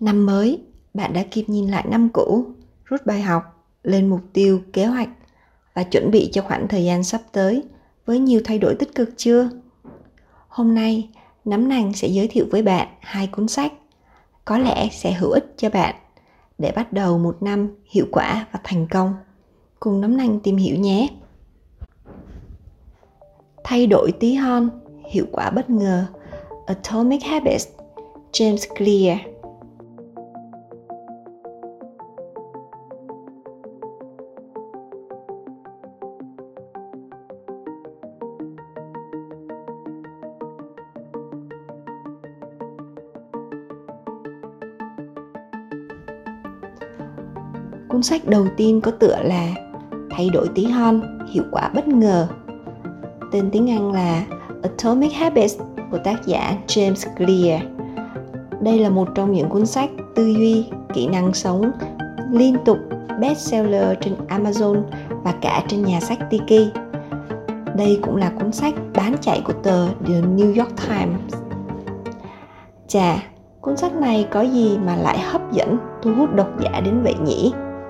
Năm mới, bạn đã kịp nhìn lại năm cũ, rút bài học, lên mục tiêu, kế hoạch và chuẩn bị cho khoảng thời gian sắp tới với nhiều thay đổi tích cực chưa? Hôm nay, Nấm Nành sẽ giới thiệu với bạn 2 cuốn sách có lẽ sẽ hữu ích cho bạn để bắt đầu một năm hiệu quả và thành công. Cùng Nấm Nành tìm hiểu nhé! Thay đổi tí hon, hiệu quả bất ngờ. Atomic Habits, James Clear. Cuốn sách đầu tiên có tựa là Thay đổi tí hon, hiệu quả bất ngờ. Tên tiếng Anh là Atomic Habits của tác giả James Clear. Đây là một trong những cuốn sách tư duy, kỹ năng sống liên tục bestseller trên Amazon và cả trên nhà sách Tiki. Đây cũng là cuốn sách bán chạy của tờ The New York Times. Chà, cuốn sách này có gì mà lại hấp dẫn, thu hút độc giả đến vậy nhỉ?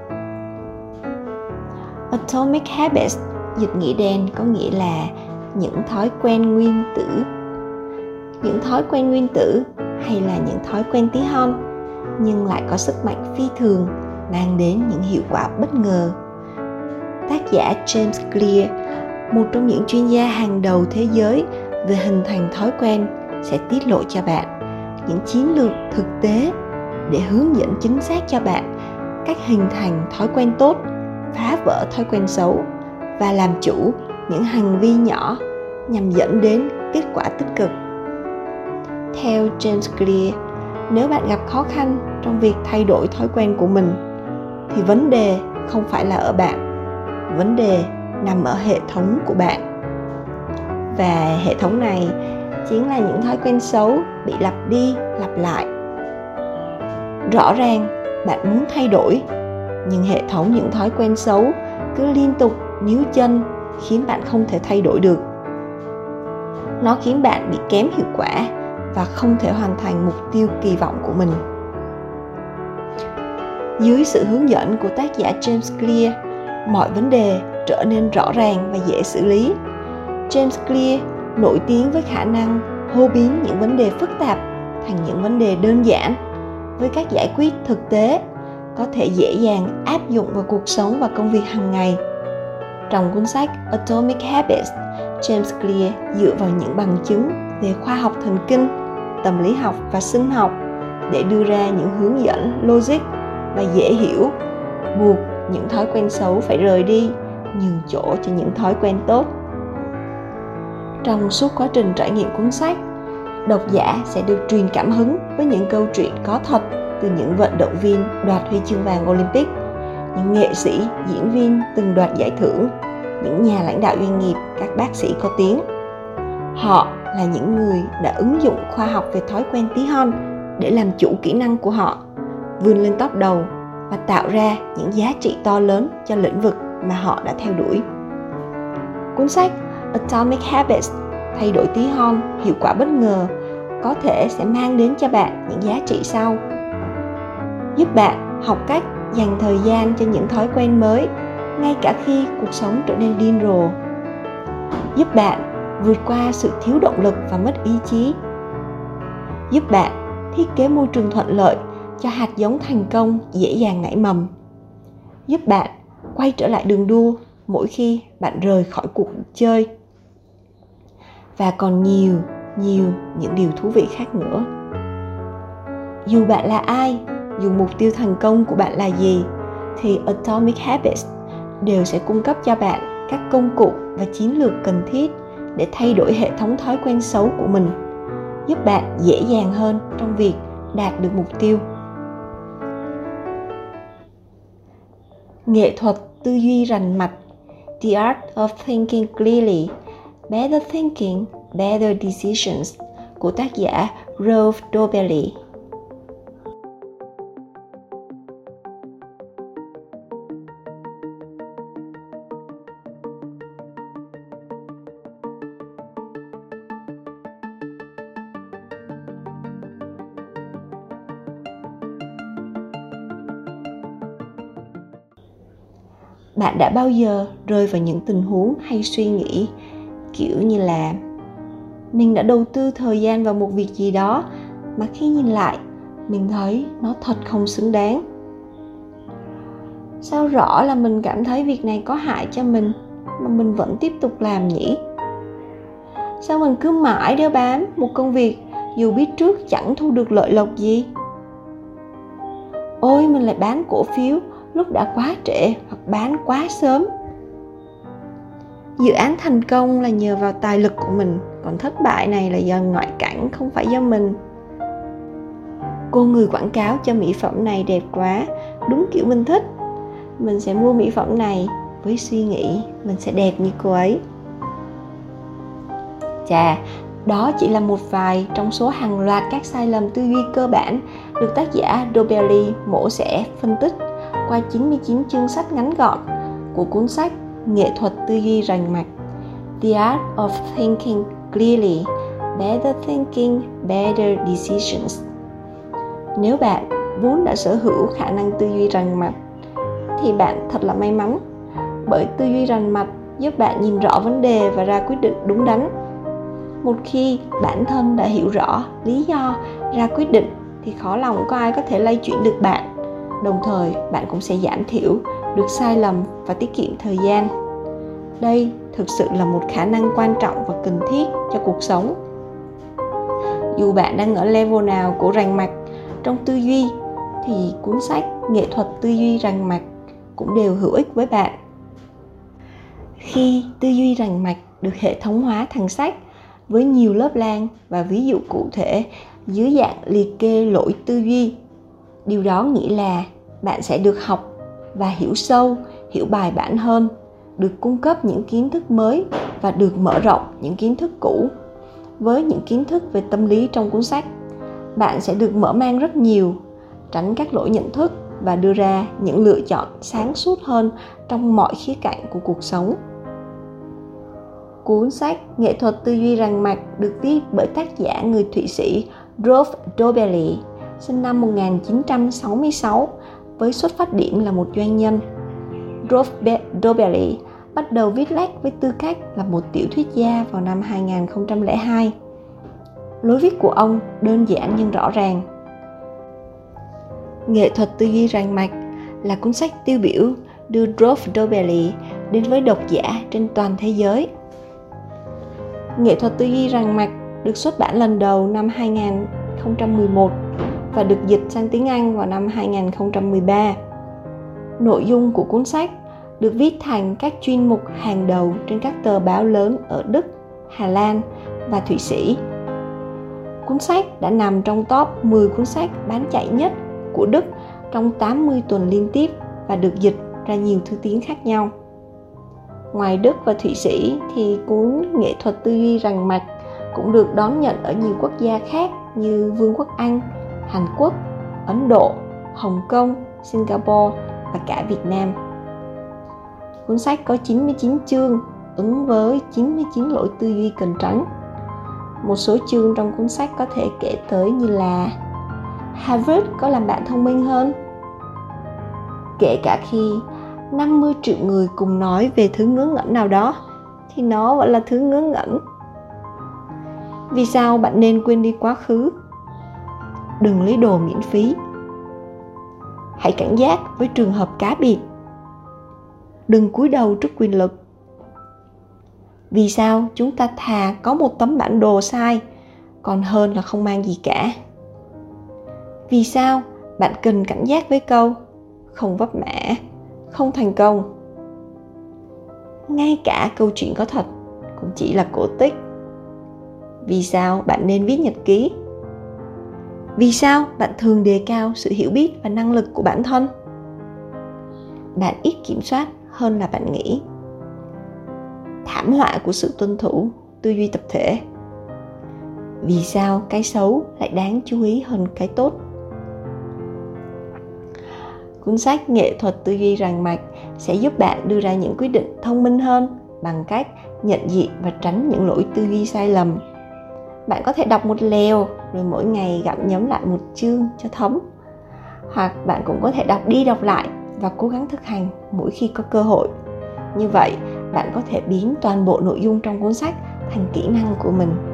Atomic Habits, dịch nghĩa đen có nghĩa là những thói quen nguyên tử. Những thói quen nguyên tử hay là những thói quen tí hon nhưng lại có sức mạnh phi thường, mang đến những hiệu quả bất ngờ. Tác giả James Clear, một trong những chuyên gia hàng đầu thế giới về hình thành thói quen, sẽ tiết lộ cho bạn những chiến lược thực tế để hướng dẫn chính xác cho bạn cách hình thành thói quen tốt, phá vỡ thói quen xấu và làm chủ những hành vi nhỏ nhằm dẫn đến kết quả tích cực. Theo James Clear, nếu bạn gặp khó khăn trong việc thay đổi thói quen của mình thì vấn đề không phải là ở bạn, vấn đề nằm ở hệ thống của bạn. Và hệ thống này chính là những thói quen xấu bị lặp đi lặp lại. Rõ ràng bạn muốn thay đổi, nhưng hệ thống những thói quen xấu cứ liên tục níu chân khiến bạn không thể thay đổi được. Nó khiến bạn bị kém hiệu quả và không thể hoàn thành mục tiêu kỳ vọng của mình. Dưới sự hướng dẫn của tác giả James Clear, mọi vấn đề trở nên rõ ràng và dễ xử lý. James Clear nổi tiếng với khả năng hô biến những vấn đề phức tạp thành những vấn đề đơn giản với cách giải quyết thực tế có thể dễ dàng áp dụng vào cuộc sống và công việc hàng ngày. Trong cuốn sách Atomic Habits, James Clear dựa vào những bằng chứng về khoa học thần kinh, tâm lý học và sinh học để đưa ra những hướng dẫn logic và dễ hiểu, buộc những thói quen xấu phải rời đi, nhường chỗ cho những thói quen tốt. Trong suốt quá trình trải nghiệm cuốn sách, độc giả sẽ được truyền cảm hứng với những câu chuyện có thật từ những vận động viên đoạt huy chương vàng Olympic, những nghệ sĩ, diễn viên từng đoạt giải thưởng, những nhà lãnh đạo doanh nghiệp, các bác sĩ có tiếng. Họ là những người đã ứng dụng khoa học về thói quen tí hon để làm chủ kỹ năng của họ, vươn lên top đầu và tạo ra những giá trị to lớn cho lĩnh vực mà họ đã theo đuổi. Cuốn sách Atomic Habits, thay đổi tí hon, hiệu quả bất ngờ có thể sẽ mang đến cho bạn những giá trị sau. Giúp bạn học cách dành thời gian cho những thói quen mới ngay cả khi cuộc sống trở nên điên rồ. Giúp bạn vượt qua sự thiếu động lực và mất ý chí. Giúp bạn thiết kế môi trường thuận lợi cho hạt giống thành công dễ dàng nảy mầm. Giúp bạn quay trở lại đường đua mỗi khi bạn rời khỏi cuộc chơi. Và còn nhiều những điều thú vị khác nữa. Dù bạn là ai, dù mục tiêu thành công của bạn là gì, thì Atomic Habits đều sẽ cung cấp cho bạn các công cụ và chiến lược cần thiết để thay đổi hệ thống thói quen xấu của mình, giúp bạn dễ dàng hơn trong việc đạt được mục tiêu. Nghệ thuật tư duy rành mạch, The Art of Thinking Clearly, Better Thinking, Better Decisions của tác giả Rolf Dobelli. Bạn đã bao giờ rơi vào những tình huống hay suy nghĩ kiểu như là mình đã đầu tư thời gian vào một việc gì đó mà khi nhìn lại mình thấy nó thật không xứng đáng? Sao rõ là mình cảm thấy việc này có hại cho mình mà mình vẫn tiếp tục làm nhỉ? Sao mình cứ mãi đeo bám một công việc dù biết trước chẳng thu được lợi lộc gì? Ôi, mình lại bán cổ phiếu lúc đã quá trễ hoặc bán quá sớm. Dự án thành công là nhờ vào tài lực của mình, còn thất bại này là do ngoại cảnh, không phải do mình. Cô người quảng cáo cho mỹ phẩm này đẹp quá, đúng kiểu mình thích. Mình sẽ mua mỹ phẩm này với suy nghĩ mình sẽ đẹp như cô ấy. Chà, đó chỉ là một vài trong số hàng loạt các sai lầm tư duy cơ bản được tác giả Dobelli mổ xẻ phân tích qua 99 chương sách ngắn gọn của cuốn sách Nghệ thuật tư duy rành mạch, The Art of Thinking Clearly, Better Thinking, Better Decisions. Nếu bạn vốn đã sở hữu khả năng tư duy rành mạch thì bạn thật là may mắn, bởi tư duy rành mạch giúp bạn nhìn rõ vấn đề và ra quyết định đúng đắn. Một khi bản thân đã hiểu rõ lý do ra quyết định thì khó lòng có ai có thể lay chuyển được bạn. Đồng thời, bạn cũng sẽ giảm thiểu được sai lầm và tiết kiệm thời gian. Đây thực sự là một khả năng quan trọng và cần thiết cho cuộc sống. Dù bạn đang ở level nào của rành mạch trong tư duy thì cuốn sách Nghệ thuật tư duy rành mạch cũng đều hữu ích với bạn. Khi tư duy rành mạch được hệ thống hóa thành sách với nhiều lớp lang và ví dụ cụ thể dưới dạng liệt kê lỗi tư duy, điều đó nghĩa là bạn sẽ được học và hiểu sâu, hiểu bài bản hơn, được cung cấp những kiến thức mới và được mở rộng những kiến thức cũ. Với những kiến thức về tâm lý trong cuốn sách, bạn sẽ được mở mang rất nhiều, tránh các lỗi nhận thức và đưa ra những lựa chọn sáng suốt hơn trong mọi khía cạnh của cuộc sống. Cuốn sách Nghệ thuật tư duy rành mạch được viết bởi tác giả người Thụy Sĩ Rolf Dobelli, sinh năm 1966, với xuất phát điểm là một doanh nhân. Rolf Dobelli bắt đầu viết lách với tư cách là một tiểu thuyết gia vào năm 2002. Lối viết của ông đơn giản nhưng rõ ràng. Nghệ thuật tư duy rành mạch là cuốn sách tiêu biểu đưa Rolf Dobelli đến với độc giả trên toàn thế giới. Nghệ thuật tư duy rành mạch được xuất bản lần đầu năm 2011 và được dịch sang tiếng Anh vào năm 2013. Nội dung của cuốn sách được viết thành các chuyên mục hàng đầu trên các tờ báo lớn ở Đức, Hà Lan và Thụy Sĩ. Cuốn sách đã nằm trong top 10 cuốn sách bán chạy nhất của Đức trong 80 tuần liên tiếp và được dịch ra nhiều thứ tiếng khác nhau. Ngoài Đức và Thụy Sĩ thì cuốn Nghệ thuật tư duy rành mạch cũng được đón nhận ở nhiều quốc gia khác như Vương quốc Anh, Hàn Quốc, Ấn Độ, Hồng Kông, Singapore và cả Việt Nam. Cuốn sách có 99 chương ứng với 99 lỗi tư duy cần tránh. Một số chương trong cuốn sách có thể kể tới như là Harvard có làm bạn thông minh hơn? Kể cả khi 50 triệu người cùng nói về thứ ngớ ngẩn nào đó thì nó vẫn là thứ ngớ ngẩn. Vì sao bạn nên quên đi quá khứ? Đừng lấy đồ miễn phí. Hãy cảnh giác với trường hợp cá biệt. Đừng cúi đầu trước quyền lực. Vì sao chúng ta thà có một tấm bản đồ sai còn hơn là không mang gì cả? Vì sao bạn cần cảnh giác với câu không vấp mã, không thành công? Ngay cả câu chuyện có thật cũng chỉ là cổ tích. Vì sao bạn nên viết nhật ký? Vì sao bạn thường đề cao sự hiểu biết và năng lực của bản thân? Bạn ít kiểm soát hơn là bạn nghĩ. Thảm họa của sự tuân thủ tư duy tập thể. Vì sao cái xấu lại đáng chú ý hơn cái tốt? Cuốn sách Nghệ thuật tư duy rành mạch sẽ giúp bạn đưa ra những quyết định thông minh hơn bằng cách nhận diện và tránh những lỗi tư duy sai lầm. Bạn có thể đọc một lèo rồi mỗi ngày gặm nhấm lại một chương cho thấm. Hoặc bạn cũng có thể đọc đi đọc lại và cố gắng thực hành mỗi khi có cơ hội. Như vậy, bạn có thể biến toàn bộ nội dung trong cuốn sách thành kỹ năng của mình.